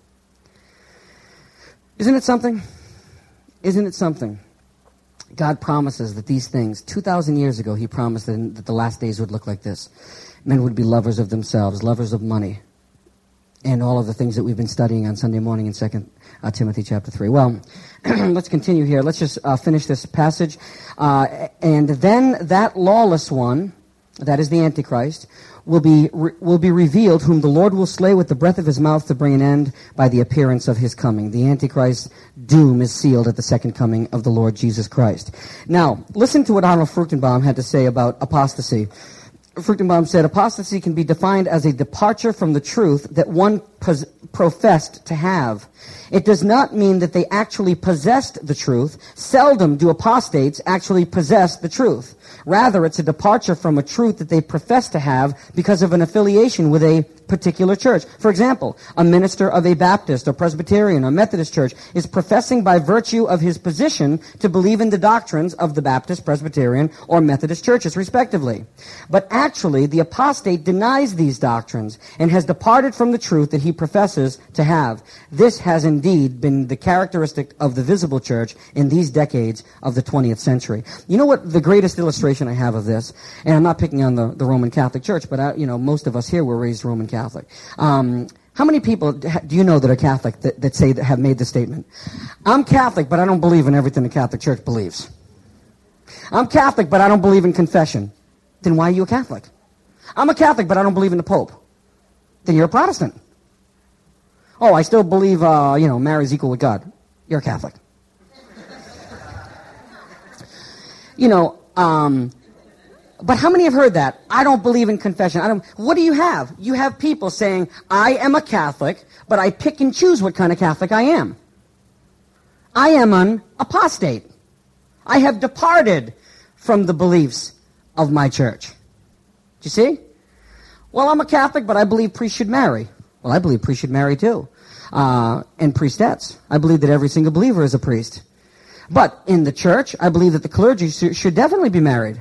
Isn't it something? Isn't it something? God promises that these things, two thousand years ago, he promised that, that the last days would look like this. Men would be lovers of themselves, lovers of money, and all of the things that we've been studying on Sunday morning in Second uh, Timothy chapter three. Well, let's continue here. Let's just uh, finish this passage. Uh, and then that lawless one, that is the Antichrist, will be re- will be revealed, whom the Lord will slay with the breath of his mouth to bring an end by the appearance of his coming. The Antichrist's doom is sealed at the second coming of the Lord Jesus Christ. Now, listen to what Arnold Fruchtenbaum had to say about apostasy. Fruchtenbaum said, apostasy can be defined as a departure from the truth that one pos- professed to have. It does not mean that they actually possessed the truth. Seldom do apostates actually possess the truth. Rather, it's a departure from a truth that they profess to have because of an affiliation with a particular church. For example, a minister of a Baptist or Presbyterian or Methodist church is professing by virtue of his position to believe in the doctrines of the Baptist, Presbyterian, or Methodist churches, respectively. But actually, the apostate denies these doctrines and has departed from the truth that he professes to have. This has indeed been the characteristic of the visible church in these decades of the twentieth century. You know what the greatest illustration I have of this, and I'm not picking on the, the Roman Catholic Church, but I, you know, most of us here were raised Roman Catholic. Um, how many people do you know that are Catholic that, that say that have made the statement? I'm Catholic, but I don't believe in everything the Catholic Church believes. I'm Catholic, but I don't believe in confession. Then why are you a Catholic? I'm a Catholic, but I don't believe in the Pope. Then you're a Protestant. Oh, I still believe, uh, you know, Mary's equal with God. You're a Catholic. You know, um, but how many have heard that? I don't believe in confession. I don't. What do you have? You have people saying, I am a Catholic, but I pick and choose what kind of Catholic I am. I am an apostate. I have departed from the beliefs of my church. Do you see? Well, I'm a Catholic, but I believe priests should marry. Well, I believe priests should marry too. Uh, and priestettes. I believe that every single believer is a priest. But in the church, I believe that the clergy should definitely be married.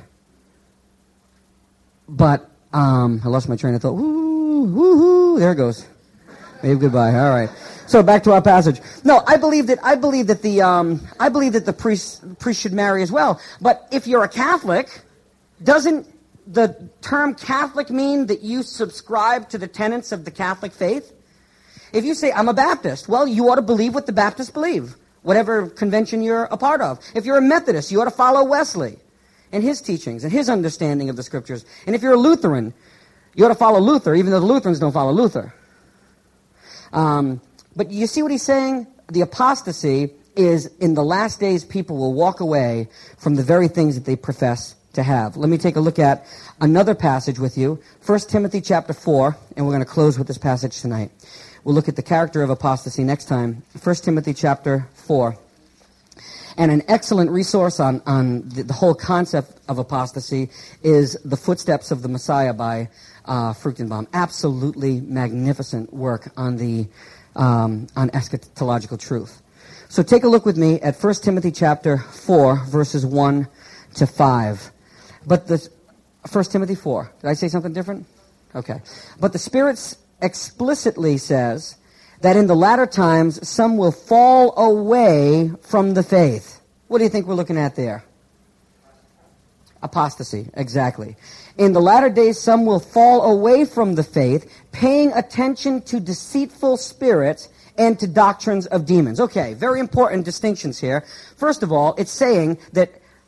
But, um, I lost my train of thought. Woo, woo-hoo, there it goes. Wave goodbye. All right. So back to our passage. No, I believe that I believe that the um, I believe that the priest priest should marry as well. But if you're a Catholic, doesn't the term Catholic mean that you subscribe to the tenets of the Catholic faith? If you say I'm a Baptist, well, you ought to believe what the Baptists believe, whatever convention you're a part of. If you're a Methodist, you ought to follow Wesley and his teachings and his understanding of the Scriptures. And if you're a Lutheran, you ought to follow Luther, even though the Lutherans don't follow Luther. Um, but you see what he's saying? The apostasy is in the last days people will walk away from the very things that they profess to have. Let me take a look at another passage with you. First Timothy chapter four, and we're going to close with this passage tonight. We'll look at the character of apostasy next time. First Timothy chapter four. And an excellent resource on, on the, the whole concept of apostasy is The Footsteps of the Messiah by uh, Fruchtenbaum. Absolutely magnificent work on the um, on eschatological truth. So take a look with me at First Timothy chapter four, verses one to five. But the First Timothy four. Did I say something different? Okay. But the Spirit explicitly says that in the latter times some will fall away from the faith. What do you think we're looking at there? Apostasy, exactly. In the latter days some will fall away from the faith, paying attention to deceitful spirits and to doctrines of demons. Okay, very important distinctions here. First of all, it's saying that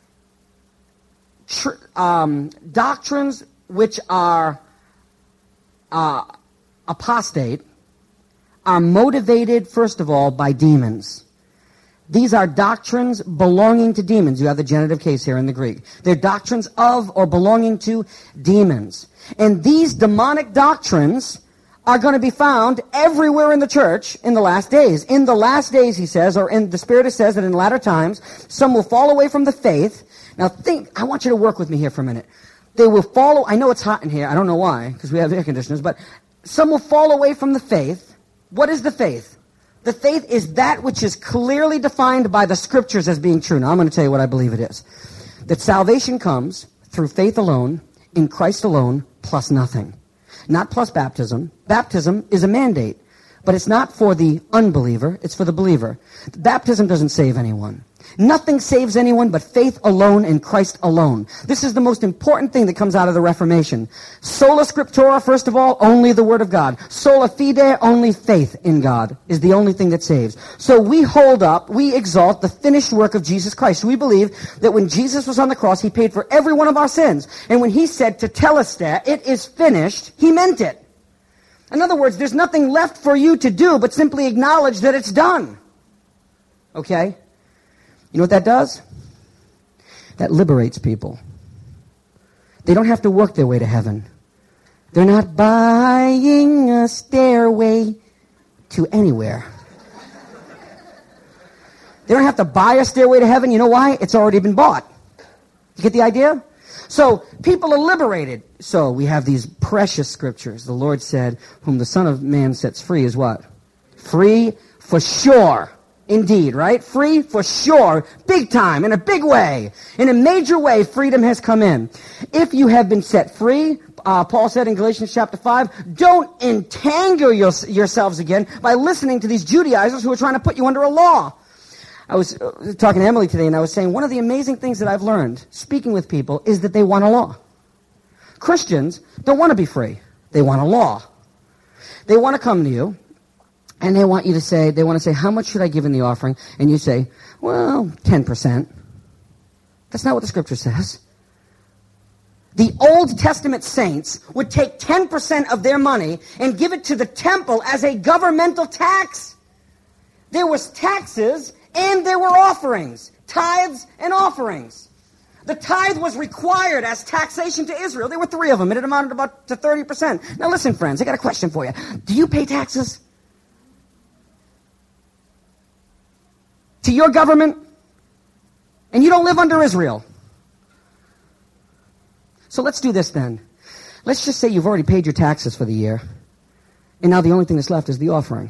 tr- um, doctrines which are uh, apostate are motivated, first of all, by demons. These are doctrines belonging to demons. You have the genitive case here in the Greek. They're doctrines of or belonging to demons. And these demonic doctrines are going to be found everywhere in the church in the last days. In the last days, he says, or in the Spirit says that in latter times, some will fall away from the faith. Now think, I want you to work with me here for a minute. They will follow, I know it's hot in here, I don't know why, because we have air conditioners, but some will fall away from the faith. What is the faith? The faith is that which is clearly defined by the Scriptures as being true. Now I'm going to tell you what I believe it is. That salvation comes through faith alone, in Christ alone, plus nothing. Not plus baptism. Baptism is a mandate, but it's not for the unbeliever, it's for the believer. Baptism doesn't save anyone. Nothing saves anyone but faith alone in Christ alone. This is the most important thing that comes out of the Reformation. Sola Scriptura, first of all, only the Word of God. Sola fide, only faith in God is the only thing that saves. So we hold up, we exalt the finished work of Jesus Christ. We believe that when Jesus was on the cross, he paid for every one of our sins. And when he said to telestai, it is finished, he meant it. In other words, there's nothing left for you to do but simply acknowledge that it's done. Okay? You know what that does? That liberates people. They don't have to work their way to heaven. They're not buying a stairway to anywhere. They don't have to buy a stairway to heaven. You know why? It's already been bought. You get the idea? So people are liberated. So we have these precious scriptures. The Lord said, whom the Son of Man sets free is what? Free for sure. Indeed, right? Free for sure, big time, in a big way. In a major way, freedom has come in. If you have been set free, uh, Paul said in Galatians chapter five, don't entangle your, yourselves again by listening to these Judaizers who are trying to put you under a law. I was uh, talking to Emily today, and I was saying one of the amazing things that I've learned, speaking with people, is that they want a law. Christians don't want to be free. They want a law. They want to come to you, and they want you to say, they want to say, how much should I give in the offering? And you say, well, ten percent. That's not what the Scripture says. The Old Testament saints would take ten percent of their money and give it to the temple as a governmental tax. There was taxes and there were offerings, tithes and offerings. The tithe was required as taxation to Israel. There were three of them, and it amounted about to thirty percent. Now listen, friends, I got a question for you. Do you pay taxes to your government? And you don't live under Israel. So let's do this then. Let's just say you've already paid your taxes for the year, and now the only thing that's left is the offering,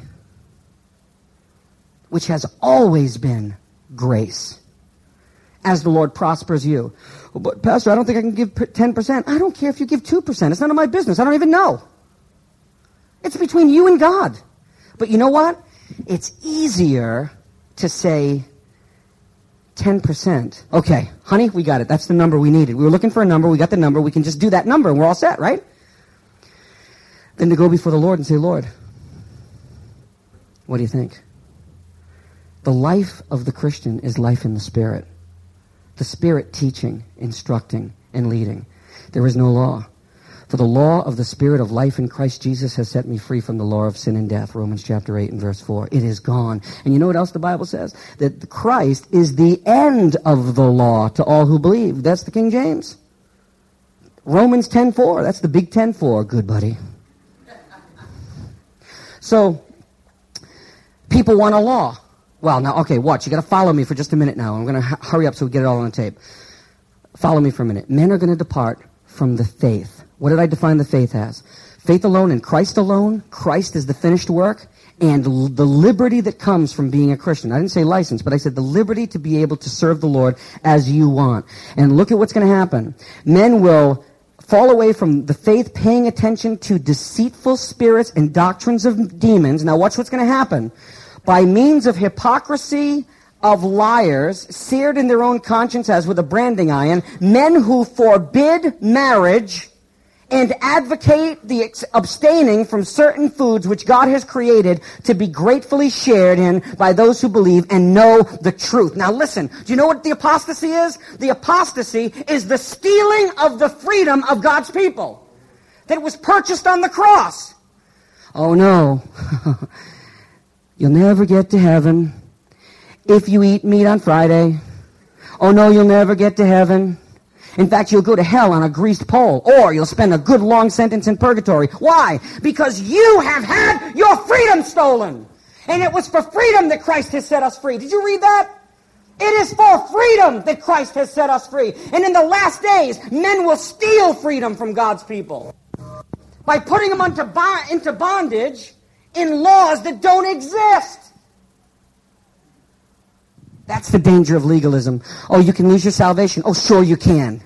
which has always been grace, as the Lord prospers you. Well, but Pastor, I don't think I can give ten percent. I don't care if you give two percent. It's none of my business. I don't even know. It's between you and God. But you know what? It's easier to say ten percent. Okay, honey, we got it. That's the number we needed. We were looking for a number. We got the number. We can just do that number, and we're all set, right? Then to go before the Lord and say, Lord, what do you think? The life of the Christian is life in the Spirit. The Spirit teaching, instructing, and leading. There is no law. For the law of the Spirit of life in Christ Jesus has set me free from the law of sin and death. Romans chapter eight and verse four. It is gone. And you know what else the Bible says? That Christ is the end of the law to all who believe. That's the King James. Romans ten four. That's the big ten four. Good, buddy. So, people want a law. Well, now, okay, watch. You got to follow me for just a minute now. I'm going to h- hurry up so we get it all on the tape. Follow me for a minute. Men are going to depart from the faith. What did I define the faith as? Faith alone in Christ alone. Christ is the finished work. And l- the liberty that comes from being a Christian. I didn't say license, but I said the liberty to be able to serve the Lord as you want. And look at what's going to happen. Men will fall away from the faith, paying attention to deceitful spirits and doctrines of demons. Now watch what's going to happen. By means of hypocrisy of liars, seared in their own conscience as with a branding iron, men who forbid marriage and advocate the ex- abstaining from certain foods which God has created to be gratefully shared in by those who believe and know the truth. Now listen, do you know what the apostasy is? The apostasy is the stealing of the freedom of God's people that was purchased on the cross. Oh no. You'll never get to heaven if you eat meat on Friday, oh no, you'll never get to heaven. In fact, you'll go to hell on a greased pole, or you'll spend a good long sentence in purgatory. Why? Because you have had your freedom stolen. And it was for freedom that Christ has set us free. Did you read that? It is for freedom that Christ has set us free. And in the last days, men will steal freedom from God's people by putting them into bondage in laws that don't exist. That's the danger of legalism. Oh, you can lose your salvation. Oh, sure you can.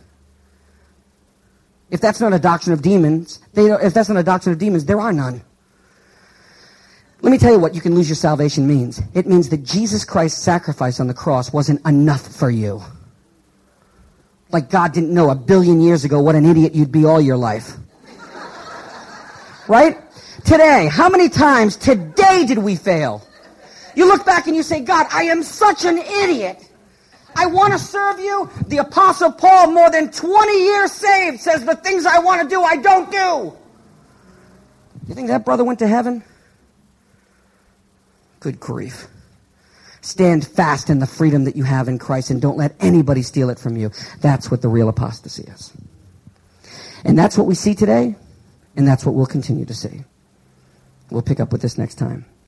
If that's not a doctrine of demons, they, if that's not a doctrine of demons, there are none. Let me tell you what you can lose your salvation means. It means that Jesus Christ's sacrifice on the cross wasn't enough for you. Like God didn't know a billion years ago what an idiot you'd be all your life. Right? Today, how many times today did we fail? You look back and you say, God, I am such an idiot. I want to serve you. The Apostle Paul, more than twenty years saved, says the things I want to do, I don't do. You think that brother went to heaven? Good grief. Stand fast in the freedom that you have in Christ and don't let anybody steal it from you. That's what the real apostasy is. And that's what we see today, and that's what we'll continue to see. We'll pick up with this next time.